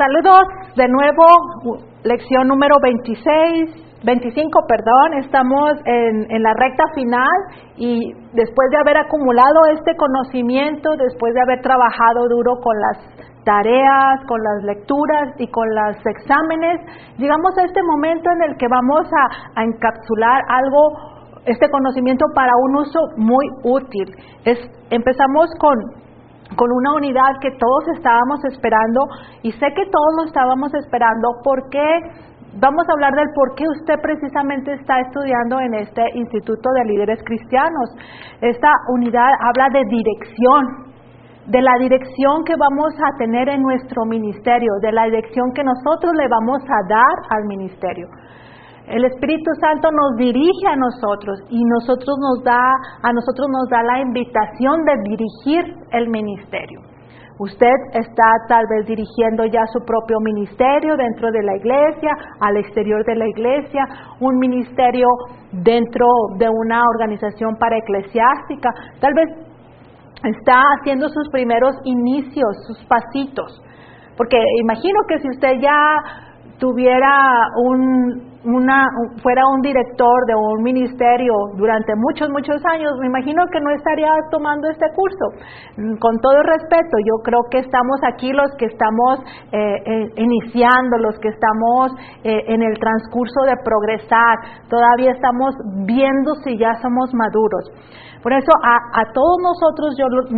Saludos de nuevo, lección número 25, estamos en la recta final y después de haber acumulado este conocimiento, después de haber trabajado duro con las tareas, con las lecturas y con los exámenes, llegamos a este momento en el que vamos a encapsular este conocimiento para un uso muy útil. Empezamos con una unidad que todos estábamos esperando y sé que todos lo estábamos esperando porque vamos a hablar del por qué usted precisamente está estudiando en este Instituto de Líderes Cristianos. Esta unidad habla de dirección, de la dirección que vamos a tener en nuestro ministerio, de la dirección que nosotros le vamos a dar al ministerio. El Espíritu Santo nos dirige a nosotros y a nosotros nos da la invitación de dirigir el ministerio. Usted está tal vez dirigiendo ya su propio ministerio dentro de la iglesia, al exterior de la iglesia, un ministerio dentro de una organización paraeclesiástica, tal vez está haciendo sus primeros inicios, sus pasitos, porque imagino que si usted ya tuviera fuera un director de un ministerio durante muchos años, me imagino que no estaría tomando este curso. Con todo respeto, yo creo que estamos aquí los que estamos iniciando, los que estamos en el transcurso de progresar, todavía estamos viendo si ya somos maduros. Por eso a todos nosotros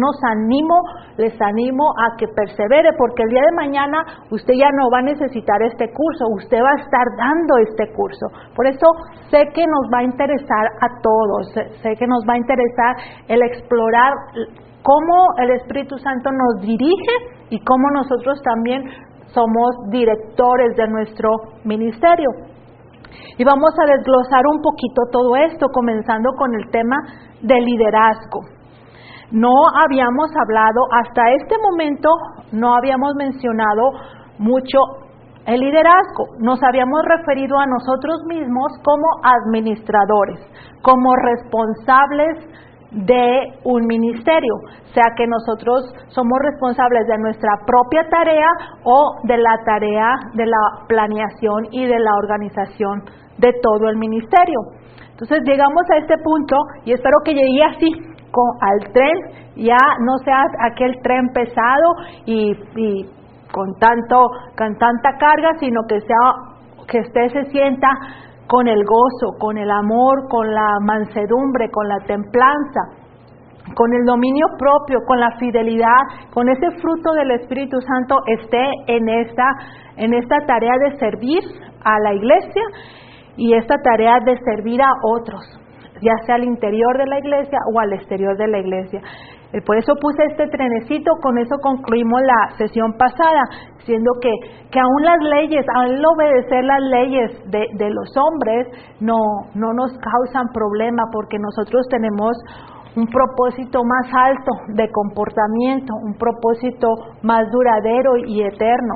les animo a que persevere, porque el día de mañana usted ya no va a necesitar este curso, usted va a estar dando este curso. Por eso sé que nos va a interesar a todos, sé que nos va a interesar el explorar cómo el Espíritu Santo nos dirige y cómo nosotros también somos directores de nuestro ministerio. Y vamos a desglosar un poquito todo esto, comenzando con el tema del liderazgo. No habíamos hablado, hasta este momento, no habíamos mencionado mucho el liderazgo. Nos habíamos referido a nosotros mismos como administradores, como responsables de un ministerio, sea que nosotros somos responsables de nuestra propia tarea o de la tarea de la planeación y de la organización de todo el ministerio. Entonces llegamos a este punto y espero que llegue así al tren, ya no sea aquel tren pesado y con tanta carga, sino que usted se sienta con el gozo, con el amor, con la mansedumbre, con la templanza, con el dominio propio, con la fidelidad, con ese fruto del Espíritu Santo, esté en esta tarea de servir a la iglesia y esta tarea de servir a otros, ya sea al interior de la iglesia o al exterior de la iglesia. Por eso puse este trenecito, con eso concluimos la sesión pasada, diciendo que aún las leyes, aún el obedecer las leyes de los hombres no nos causan problema, porque nosotros tenemos un propósito más alto de comportamiento, un propósito más duradero y eterno.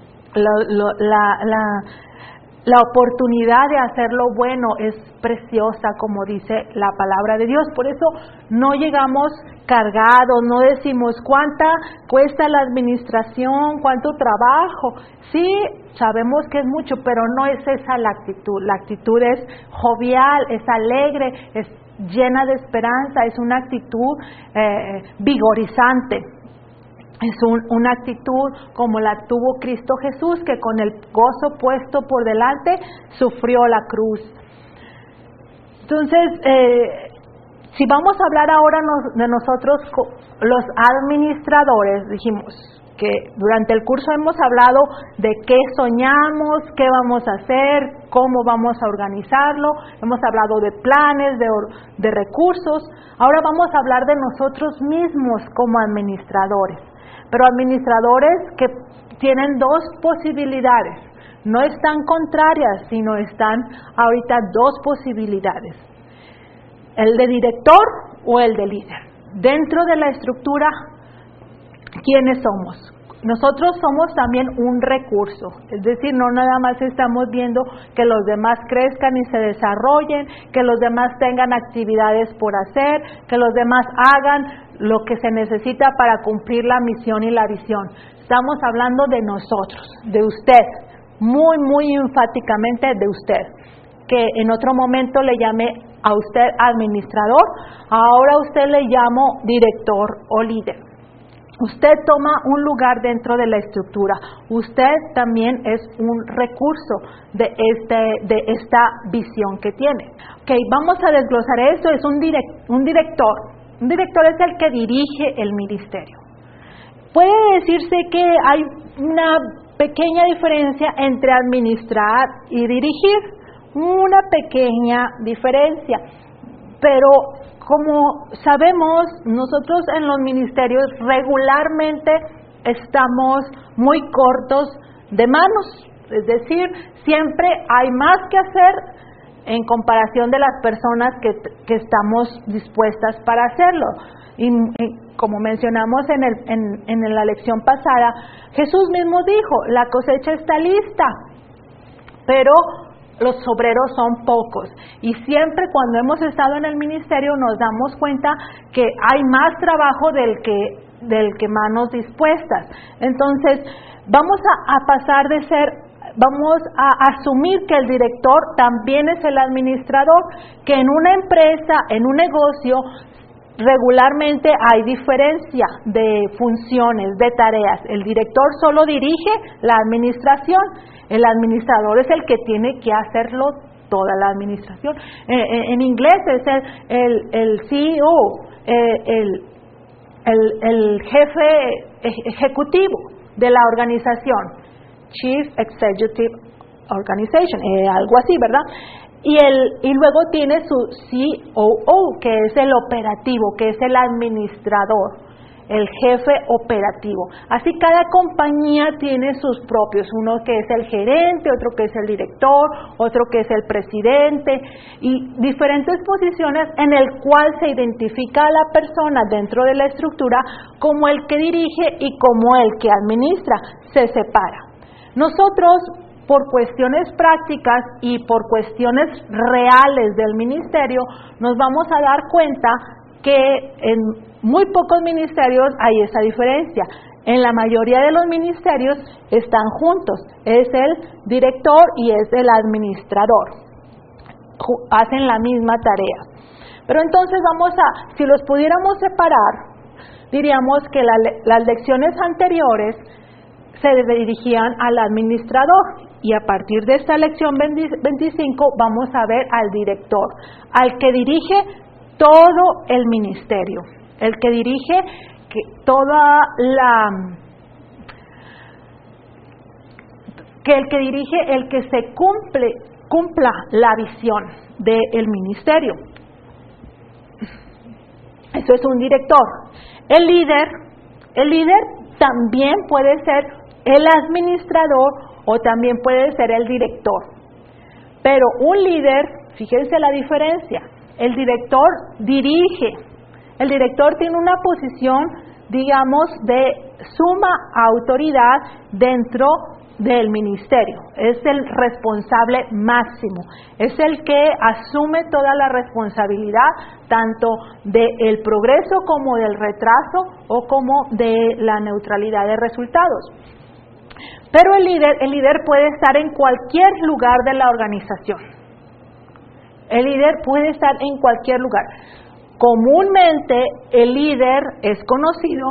La oportunidad de hacer lo bueno es preciosa, como dice la palabra de Dios. Por eso no llegamos cargados, no decimos cuánta cuesta la administración, cuánto trabajo. Sí, sabemos que es mucho, pero no es esa la actitud. La actitud es jovial, es alegre, es llena de esperanza, es una actitud vigorizante. Es una actitud como la tuvo Cristo Jesús, que con el gozo puesto por delante sufrió la cruz. Entonces, si vamos a hablar ahora de nosotros los administradores, dijimos que durante el curso hemos hablado de qué soñamos, qué vamos a hacer, cómo vamos a organizarlo, hemos hablado de planes, de recursos. Ahora vamos a hablar de nosotros mismos como administradores. Pero administradores que tienen dos posibilidades, no están contrarias, sino están ahorita dos posibilidades: el de director o el de líder. Dentro de la estructura, ¿quiénes somos? Nosotros somos también un recurso, es decir, no nada más estamos viendo que los demás crezcan y se desarrollen, que los demás tengan actividades por hacer, que los demás hagan lo que se necesita para cumplir la misión y la visión, Estamos hablando de nosotros, de usted, muy, muy enfáticamente de usted, que en otro momento le llamé a usted administrador, ahora a usted le llamo director o líder. Usted toma un lugar dentro de la estructura. Usted también es un recurso de esta visión que tiene. Ok, vamos a desglosar esto. Es un director. Un director es el que dirige el ministerio. Puede decirse que hay una pequeña diferencia entre administrar y dirigir. Una pequeña diferencia. Pero como sabemos, nosotros en los ministerios regularmente estamos muy cortos de manos, es decir, siempre hay más que hacer en comparación de las personas que estamos dispuestas para hacerlo. Y como mencionamos en la lección pasada, Jesús mismo dijo, la cosecha está lista, pero los obreros son pocos, y siempre cuando hemos estado en el ministerio nos damos cuenta que hay más trabajo del que manos dispuestas. Entonces vamos vamos a asumir que el director también es el administrador, que en una empresa, en un negocio, regularmente hay diferencia de funciones, de tareas. El director solo dirige la administración. El administrador es el que tiene que hacerlo toda la administración. En inglés es el CEO, el jefe ejecutivo de la organización, Chief Executive Organization, algo así, ¿verdad? Y luego tiene su COO, que es el operativo, que es el administrador, el jefe operativo. Así cada compañía tiene sus propios, uno que es el gerente, otro que es el director, otro que es el presidente, y diferentes posiciones en el cual se identifica a la persona dentro de la estructura como el que dirige y como el que administra, se separa. Nosotros, por cuestiones prácticas y por cuestiones reales del ministerio, nos vamos a dar cuenta que en muy pocos ministerios hay esa diferencia. En la mayoría de los ministerios están juntos, es el director y es el administrador, hacen la misma tarea. Pero entonces si los pudiéramos separar, diríamos que las lecciones anteriores se dirigían al administrador, y a partir de esta lección 25 vamos a ver al director, al que dirige todo el ministerio, el que dirige el que se cumpla la visión del ministerio. Eso es un director. El líder también puede ser el administrador o también puede ser el director. Pero un líder, fíjense la diferencia, el director dirige. El director tiene una posición, digamos, de suma autoridad dentro del ministerio. Es el responsable máximo. Es el que asume toda la responsabilidad, tanto del progreso como del retraso o como de la neutralidad de resultados. Pero el líder puede estar en cualquier lugar de la organización. El líder puede estar en cualquier lugar. Comúnmente el líder es conocido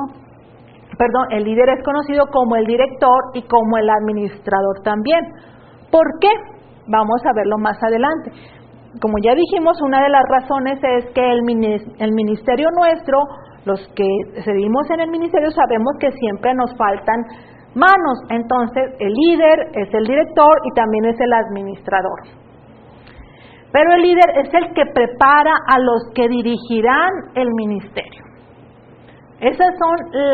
como el director y como el administrador también. ¿Por qué? Vamos a verlo más adelante. Como ya dijimos, una de las razones es que el ministerio nuestro, los que servimos en el ministerio, sabemos que siempre nos faltan manos. Entonces el líder es el director y también es el administrador. Pero el líder es el que prepara a los que dirigirán el ministerio. Esas son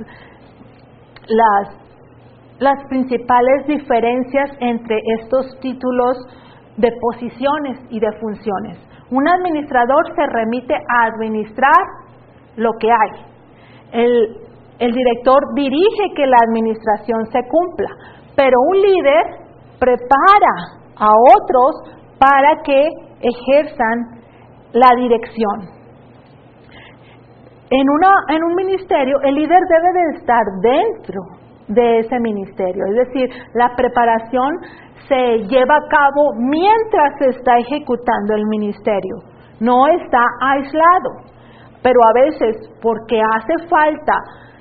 las principales diferencias entre estos títulos de posiciones y de funciones. Un administrador se remite a administrar lo que hay. El director dirige que la administración se cumpla, pero un líder prepara a otros para que ejerzan la dirección. En un ministerio, el líder debe de estar dentro de ese ministerio. Es decir, la preparación se lleva a cabo mientras se está ejecutando el ministerio, no está aislado. Pero a veces, porque hace falta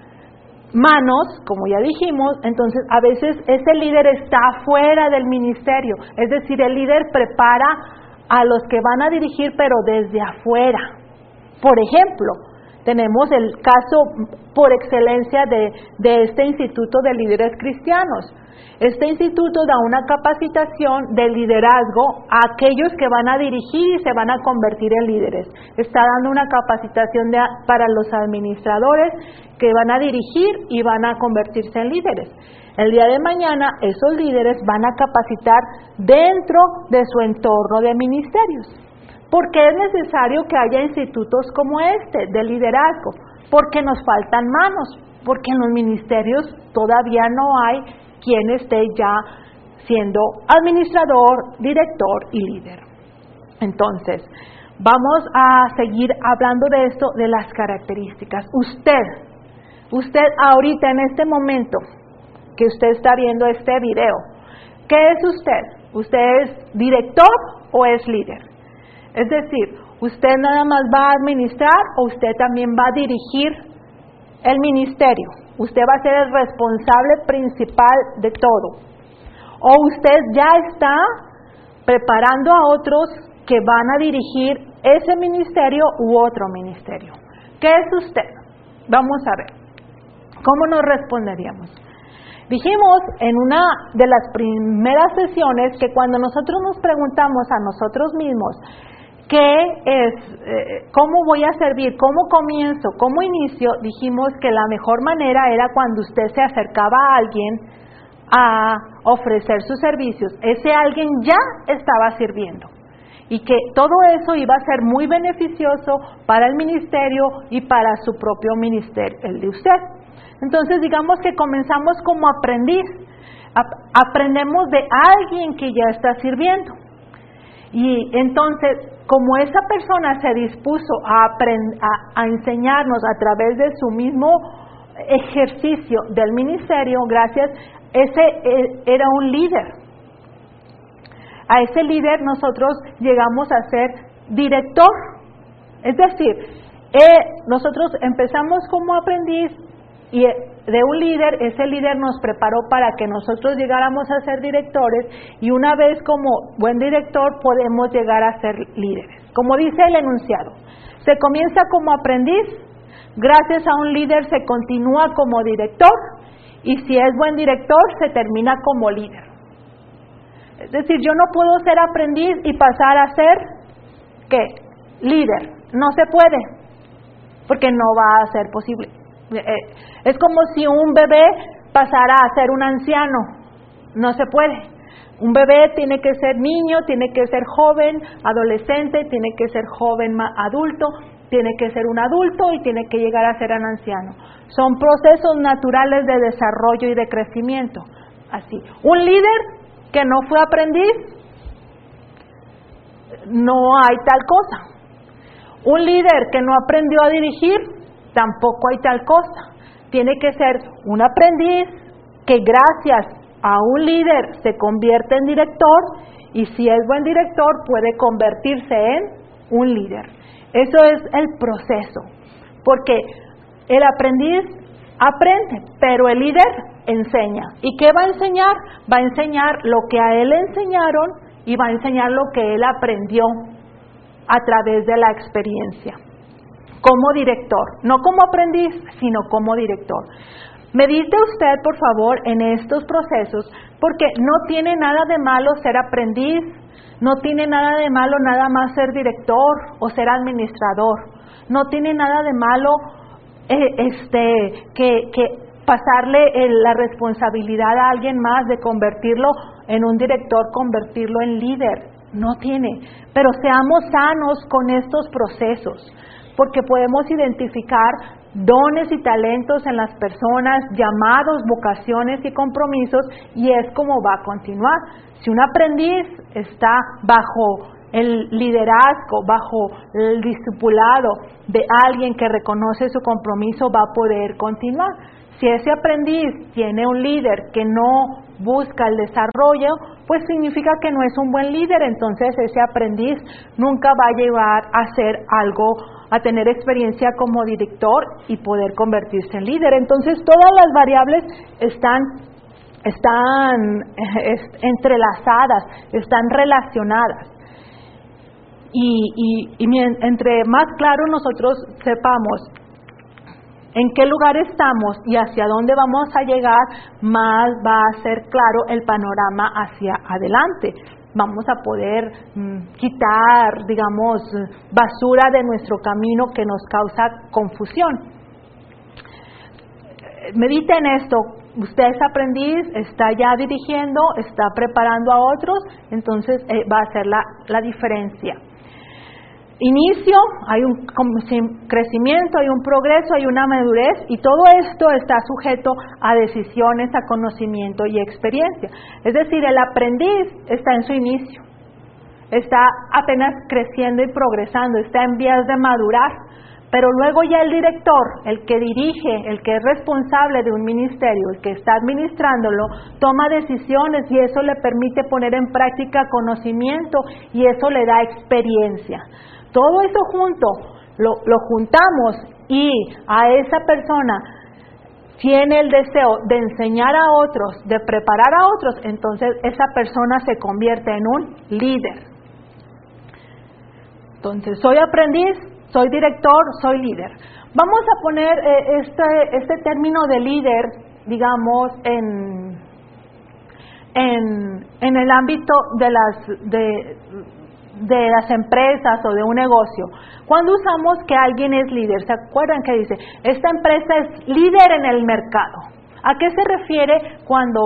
manos, como ya dijimos, entonces a veces ese líder está fuera del ministerio, es decir, el líder prepara a los que van a dirigir, pero desde afuera. Por ejemplo, tenemos el caso por excelencia de este Instituto de Líderes Cristianos. Este instituto da una capacitación de liderazgo a aquellos que van a dirigir y se van a convertir en líderes. Está dando una capacitación para los administradores que van a dirigir y van a convertirse en líderes. El día de mañana esos líderes van a capacitar dentro de su entorno de ministerios. ¿Por qué es necesario que haya institutos como este de liderazgo? Porque nos faltan manos, porque en los ministerios todavía no hay quien esté ya siendo administrador, director y líder. Entonces, vamos a seguir hablando de esto, de las características. Usted ahorita en este momento que usted está viendo este video, ¿qué es usted? ¿Usted es director o es líder? Es decir, ¿usted nada más va a administrar o usted también va a dirigir el ministerio? Usted va a ser el responsable principal de todo. O usted ya está preparando a otros que van a dirigir ese ministerio u otro ministerio. ¿Qué es usted? Vamos a ver. ¿Cómo nos responderíamos? Dijimos en una de las primeras sesiones que cuando nosotros nos preguntamos a nosotros mismos, ¿qué es? ¿Cómo voy a servir? ¿Cómo comienzo? ¿Cómo inicio? Dijimos que la mejor manera era cuando usted se acercaba a alguien a ofrecer sus servicios. Ese alguien ya estaba sirviendo. Y que todo eso iba a ser muy beneficioso para el ministerio y para su propio ministerio, el de usted. Entonces digamos que comenzamos como aprendiz. Aprendemos de alguien que ya está sirviendo. Y entonces, como esa persona se dispuso a enseñarnos a través de su mismo ejercicio del ministerio, ese era un líder. A ese líder nosotros llegamos a ser director. Es decir, nosotros empezamos como aprendiz y de un líder, ese líder nos preparó para que nosotros llegáramos a ser directores y una vez como buen director podemos llegar a ser líderes. Como dice el enunciado, se comienza como aprendiz, gracias a un líder se continúa como director y si es buen director se termina como líder. Es decir, yo no puedo ser aprendiz y pasar a ser, ¿qué? Líder. No se puede, porque no va a ser posible. Es como si un bebé pasara a ser un anciano. No se puede. Un bebé tiene que ser niño, tiene que ser joven, adolescente, tiene que ser joven adulto, tiene que ser un adulto y tiene que llegar a ser un anciano. Son procesos naturales de desarrollo y de crecimiento. Así. Un líder que no fue aprendiz, no hay tal cosa. Un líder que no aprendió a dirigir, tampoco hay tal cosa. Tiene que ser un aprendiz que gracias a un líder se convierte en director y si es buen director puede convertirse en un líder. Eso es el proceso, porque el aprendiz aprende, pero el líder enseña. ¿Y qué va a enseñar? Va a enseñar lo que a él le enseñaron y va a enseñar lo que él aprendió a través de la experiencia. Como director, no como aprendiz, sino como director. Medite usted, por favor, en estos procesos, porque no tiene nada de malo ser aprendiz, no tiene nada de malo nada más ser director o ser administrador, no tiene nada de malo que pasarle la responsabilidad a alguien más de convertirlo en un director, convertirlo en líder, no tiene, pero seamos sanos con estos procesos, porque podemos identificar dones y talentos en las personas, llamados, vocaciones y compromisos, y es como va a continuar. Si un aprendiz está bajo el liderazgo, bajo el discipulado de alguien que reconoce su compromiso, va a poder continuar. Si ese aprendiz tiene un líder que no busca el desarrollo, pues significa que no es un buen líder, entonces ese aprendiz nunca va a llevar a hacer algo, a tener experiencia como director y poder convertirse en líder. Entonces todas las variables están entrelazadas, están relacionadas. Y entre más claro nosotros sepamos en qué lugar estamos y hacia dónde vamos a llegar, más va a ser claro el panorama hacia adelante. Vamos a poder quitar, digamos, basura de nuestro camino que nos causa confusión. Mediten esto. Usted es aprendiz, está ya dirigiendo, está preparando a otros, entonces va a ser la diferencia. Inicio, hay un crecimiento, hay un progreso, hay una madurez, y todo esto está sujeto a decisiones, a conocimiento y experiencia. Es decir, el aprendiz está en su inicio, está apenas creciendo y progresando, está en vías de madurar, pero luego ya el director, el que dirige, el que es responsable de un ministerio, el que está administrándolo, toma decisiones y eso le permite poner en práctica conocimiento y eso le da experiencia. Todo eso junto, lo juntamos y a esa persona tiene el deseo de enseñar a otros, de preparar a otros, entonces esa persona se convierte en un líder. Entonces, soy aprendiz, soy director, soy líder. Vamos a poner este término de líder, digamos, en el ámbito de las empresas o de un negocio. Cuando usamos que alguien es líder, ¿se acuerdan que dice, esta empresa es líder en el mercado? ¿A qué se refiere cuando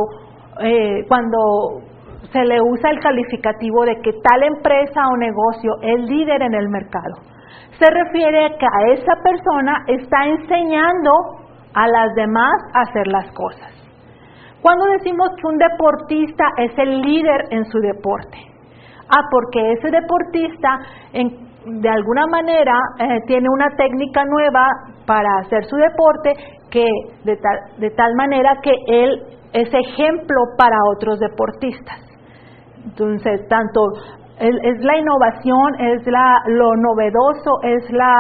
se le usa el calificativo de que tal empresa o negocio es líder en el mercado? Se refiere a que a esa persona está enseñando a las demás a hacer las cosas. Cuando decimos que un deportista es el líder en su deporte, porque ese deportista de alguna manera tiene una técnica nueva para hacer su deporte que de tal manera que él es ejemplo para otros deportistas. Entonces, tanto es la innovación, es lo novedoso, es la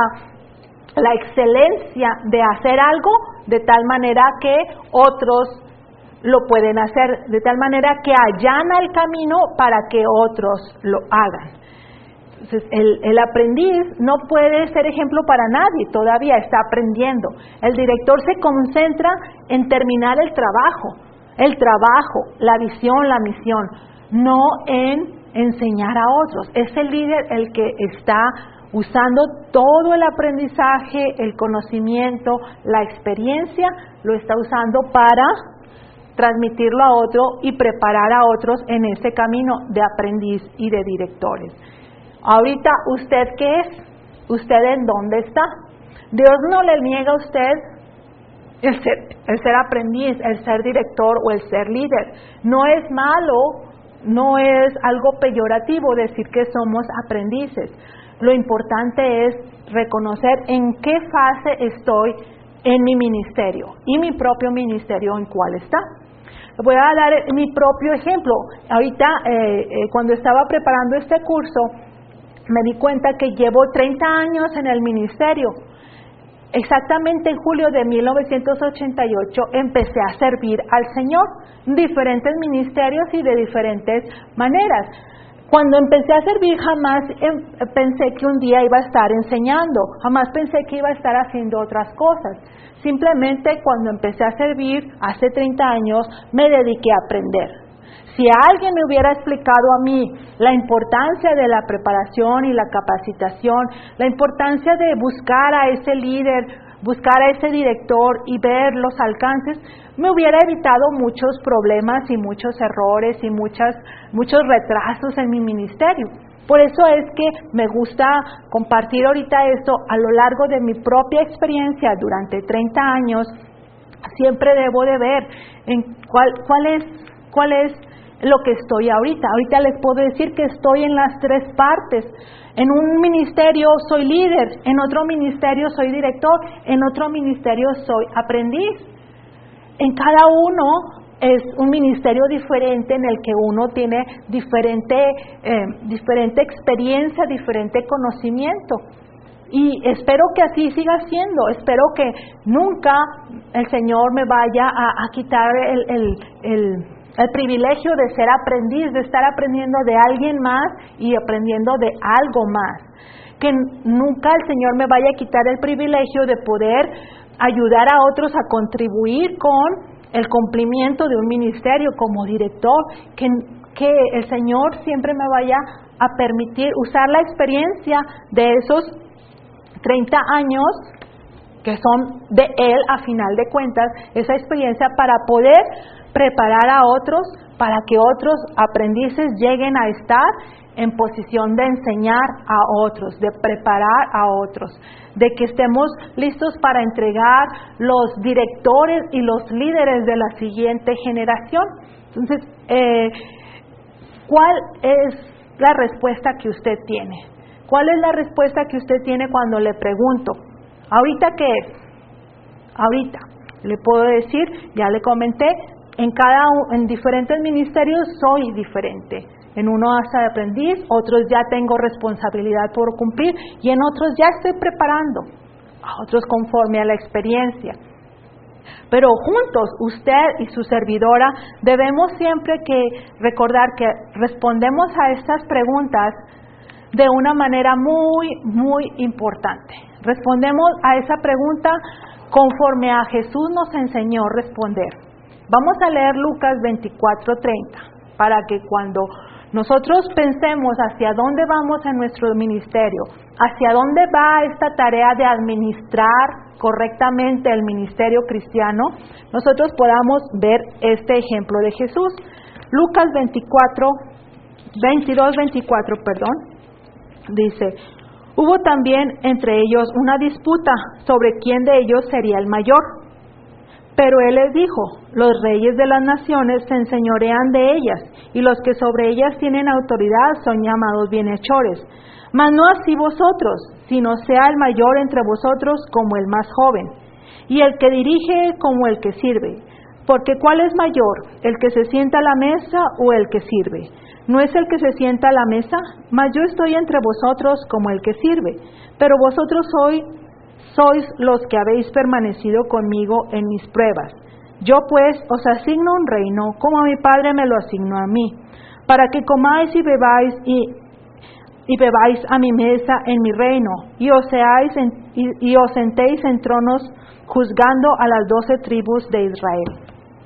excelencia de hacer algo de tal manera que otros lo pueden hacer, de tal manera que allana el camino para que otros lo hagan. Entonces, el aprendiz no puede ser ejemplo para nadie, todavía está aprendiendo. El director se concentra en terminar el trabajo, la visión, la misión, no en enseñar a otros. Es el líder el que está usando todo el aprendizaje, el conocimiento, la experiencia, lo está usando para transmitirlo a otro y preparar a otros en ese camino de aprendiz y de directores. Ahorita, ¿usted qué es? ¿Usted en dónde está? Dios no le niega a usted el ser aprendiz, el ser director o el ser líder. No es malo, no es algo peyorativo decir que somos aprendices. Lo importante es reconocer en qué fase estoy en mi ministerio y mi propio ministerio en cuál está. Voy a dar mi propio ejemplo. Ahorita, cuando estaba preparando este curso, me di cuenta que llevo 30 años en el ministerio. Exactamente en julio de 1988 empecé a servir al Señor en diferentes ministerios y de diferentes maneras. Cuando empecé a servir jamás pensé que un día iba a estar enseñando, jamás pensé que iba a estar haciendo otras cosas. Simplemente cuando empecé a servir hace 30 años me dediqué a aprender. Si alguien me hubiera explicado a mí la importancia de la preparación y la capacitación, la importancia de buscar a ese líder, buscar a ese director y ver los alcances, me hubiera evitado muchos problemas y muchos errores y muchos retrasos en mi ministerio. Por eso es que me gusta compartir ahorita esto a lo largo de mi propia experiencia durante 30 años. Siempre debo de ver en cuál es lo que estoy ahorita. Ahorita les puedo decir que estoy en las tres partes. En un ministerio soy líder, en otro ministerio soy director, en otro ministerio soy aprendiz. en cada uno es un ministerio diferente en el que uno tiene diferente experiencia, diferente conocimiento. Y espero que así siga siendo, espero que nunca el Señor me vaya a quitar el privilegio de ser aprendiz, de estar aprendiendo de alguien más y aprendiendo de algo más. Que nunca el Señor me vaya a quitar el privilegio de poder ayudar a otros a contribuir con el cumplimiento de un ministerio como director, que el Señor siempre me vaya a permitir usar la experiencia de esos 30 años que son de Él a final de cuentas, esa experiencia para poder preparar a otros, para que otros aprendices lleguen a estar en posición de enseñar a otros, de preparar a otros, de que estemos listos para entregar los directores y los líderes de la siguiente generación. Entonces, ¿cuál es la respuesta que usted tiene? ¿Cuál es la respuesta que usted tiene cuando le pregunto? ¿Ahorita qué es? Ahorita. Le puedo decir, ya le comenté, en diferentes ministerios soy diferente. En uno hasta de aprendiz, otros ya tengo responsabilidad por cumplir y en otros ya estoy preparando a otros conforme a la experiencia. Pero juntos, usted y su servidora, debemos siempre que recordar que respondemos a estas preguntas de una manera muy, muy importante. Respondemos a esa pregunta conforme a Jesús nos enseñó responder. Vamos a leer Lucas 24:30 para que cuando nosotros pensemos hacia dónde vamos en nuestro ministerio, hacia dónde va esta tarea de administrar correctamente el ministerio cristiano, nosotros podamos ver este ejemplo de Jesús. Lucas 22:24, dice: hubo también entre ellos una disputa sobre quién de ellos sería el mayor. Pero él les dijo: los reyes de las naciones se enseñorean de ellas, y los que sobre ellas tienen autoridad son llamados bienhechores. Mas no así vosotros, sino sea el mayor entre vosotros como el más joven, y el que dirige como el que sirve. Porque ¿cuál es mayor, el que se sienta a la mesa o el que sirve? ¿No es el que se sienta a la mesa? Mas yo estoy entre vosotros como el que sirve. Pero vosotros sois los que habéis permanecido conmigo en mis pruebas. Yo pues os asigno un reino, como mi Padre me lo asignó a mí, para que comáis y bebáis a mi mesa en mi reino, y os sentéis en tronos juzgando a las 12 tribus de Israel.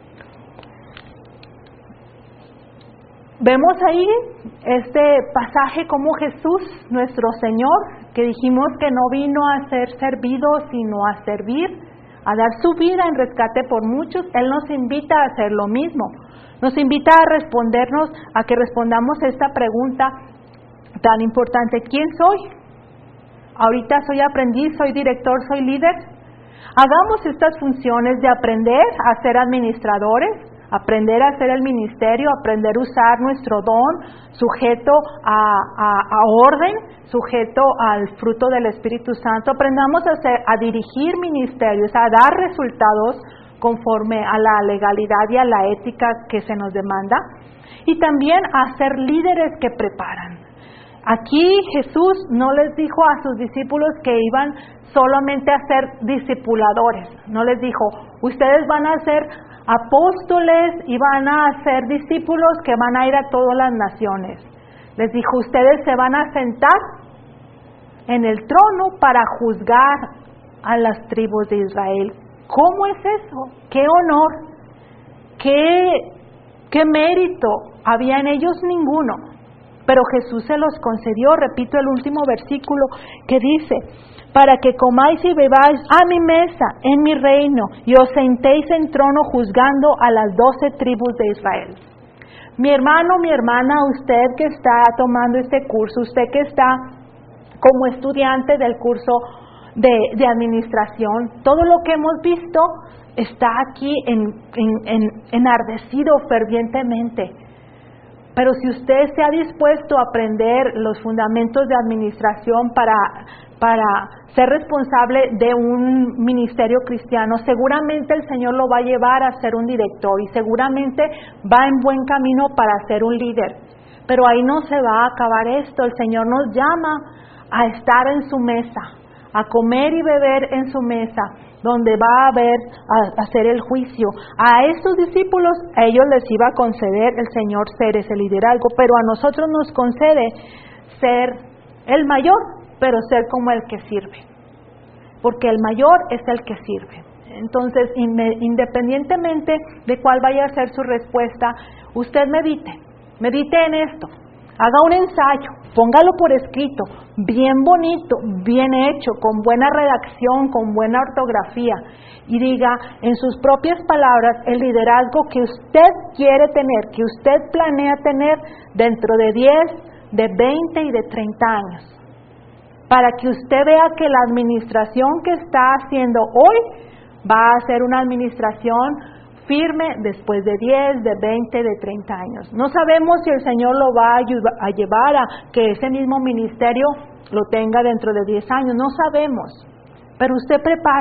Vemos ahí este pasaje como Jesús, nuestro Señor, que dijimos que no vino a ser servido, sino a servir, a dar su vida en rescate por muchos. Él nos invita a hacer lo mismo. Nos invita a respondernos, a que respondamos esta pregunta tan importante: ¿quién soy? Ahorita soy aprendiz, soy director, soy líder. Hagamos estas funciones de aprender a ser administradores, aprender a hacer el ministerio, aprender a usar nuestro don, sujeto a orden, sujeto al fruto del Espíritu Santo. Aprendamos a dirigir ministerios, a dar resultados conforme a la legalidad y a la ética que se nos demanda, y también a ser líderes que preparan. Aquí Jesús no les dijo a sus discípulos que iban solamente a ser discipuladores, no les dijo: ustedes van a ser apóstoles y van a ser discípulos que van a ir a todas las naciones. Les dijo: ustedes se van a sentar en el trono para juzgar a las tribus de Israel. ¿Cómo es eso? ¡Qué honor! ¡Qué mérito! Había en ellos ninguno. Pero Jesús se los concedió. Repito el último versículo que dice: para que comáis y bebáis a mi mesa en mi reino, y os sentéis en trono juzgando a las 12 tribus de Israel. Mi hermano, mi hermana, usted que está tomando este curso, usted que está como estudiante del curso de administración, todo lo que hemos visto está aquí enardecido fervientemente. Pero si usted se ha dispuesto a aprender los fundamentos de administración para ser responsable de un ministerio cristiano, seguramente el Señor lo va a llevar a ser un director y seguramente va en buen camino para ser un líder. Pero ahí no se va a acabar esto. El Señor nos llama a estar en su mesa, a comer y beber en su mesa, donde va a hacer el juicio. A estos discípulos, a ellos les iba a conceder el Señor ser ese liderazgo, pero a nosotros nos concede ser el mayor, pero ser como el que sirve, porque el mayor es el que sirve. Entonces, independientemente de cuál vaya a ser su respuesta, usted medite en esto, haga un ensayo, póngalo por escrito, bien bonito, bien hecho, con buena redacción, con buena ortografía, y diga en sus propias palabras el liderazgo que usted quiere tener, que usted planea tener dentro de 10, de 20 y de 30 años. Para que usted vea que la administración que está haciendo hoy va a ser una administración firme después de 10, de 20, de 30 años. No sabemos si el Señor lo va a llevar a que ese mismo ministerio lo tenga dentro de 10 años, no sabemos. Pero usted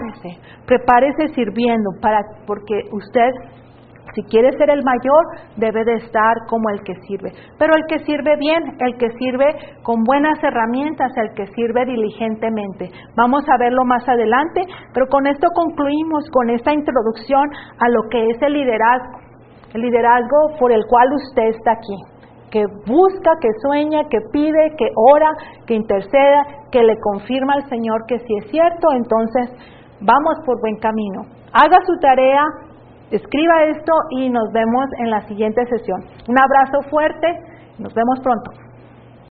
prepárese sirviendo, porque usted, si quiere ser el mayor, debe de estar como el que sirve. Pero el que sirve bien, el que sirve con buenas herramientas, el que sirve diligentemente. Vamos a verlo más adelante, pero con esto concluimos con esta introducción a lo que es el liderazgo. El liderazgo por el cual usted está aquí. Que busca, que sueña, que pide, que ora, que interceda, que le confirma al Señor que si es cierto, entonces vamos por buen camino. Haga su tarea. Escriba esto y nos vemos en la siguiente sesión. Un abrazo fuerte, nos vemos pronto.